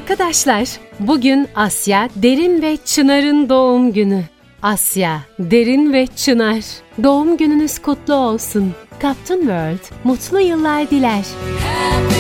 Arkadaşlar, bugün Asya, Derin ve Çınar'ın doğum günü. Asya, Derin ve Çınar, doğum gününüz kutlu olsun. Captain World, mutlu yıllar diler.